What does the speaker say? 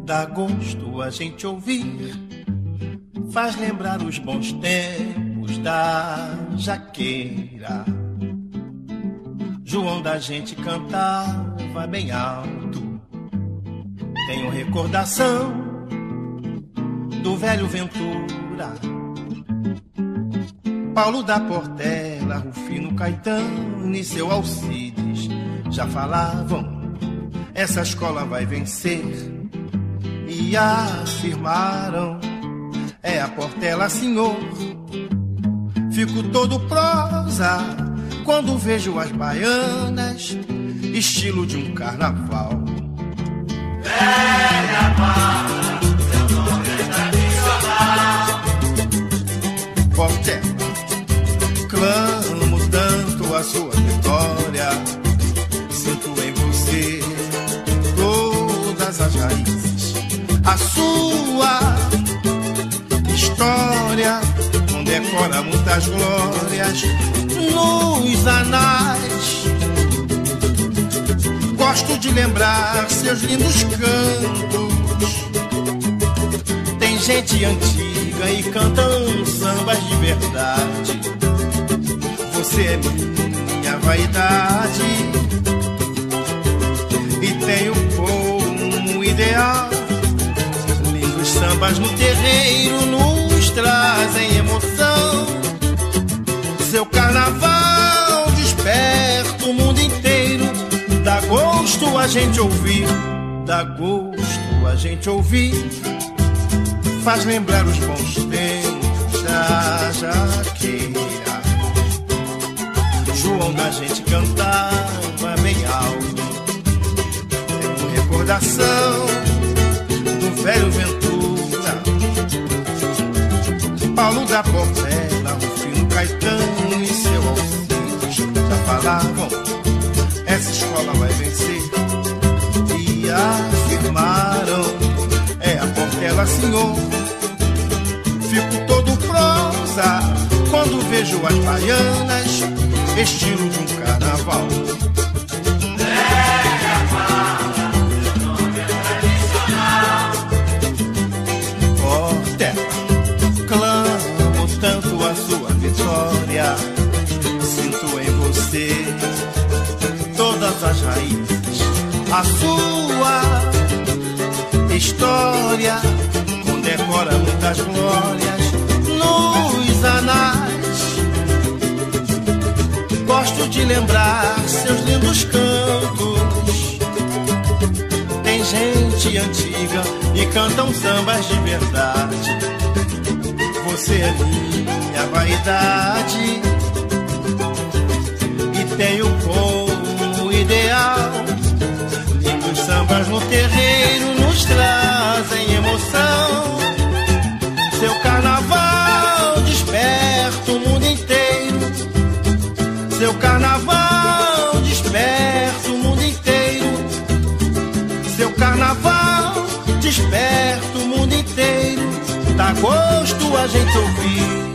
dá gosto a gente ouvir, faz lembrar os bons tempos da jaqueira. João da gente cantava bem alto, tenho recordação do velho Ventura, Paulo da Portela, Rufino Caetano e seu Alcides já falavam, essa escola vai vencer, e afirmaram, é a Portela, senhor. Fico todo prosa quando vejo as baianas, estilo de um carnaval. Velha Barra, seu nome é tradicional. Portela, clamo tanto a sua vitória, sinto em você todas as raízes, a sua história condecora muitas glórias nos anais. Gosto de lembrar seus lindos cantos, tem gente antiga e cantam sambas de verdade. Você é minha vaidade e tenho como ideal, lindos sambas no terreiro nos trazem emoção. Seu carnaval desperta o mundo inteiro, dá gosto a gente ouvir, dá gosto a gente ouvir, faz lembrar os bons tempos da jaqueira. João da gente cantava bem alto, tenho recordação do velho Ventura, Paulo da Portela, Rufino Caetano e seu Alcides já falavam, essa escola vai vencer, e afirmaram, é a Portela, senhor. Fico todo prosa quando vejo as baianas, estilo de um carnaval. Velha Barra, seu nome é tradicional. Portela, clamo tanto a sua vitória, sinto em você todas as raízes, a sua história condecora muitas glórias nos anais. Gosto de lembrar seus lindos cantos, tem gente antiga e cantam sambas de verdade. Você é minha vaidade e tenho como ideal, lindos sambas no terreiro nos trazem emoção. Seu carnaval desperta o mundo inteiro, seu carnaval desperta o mundo inteiro, seu carnaval desperta o mundo inteiro, dá gosto a gente ouvir.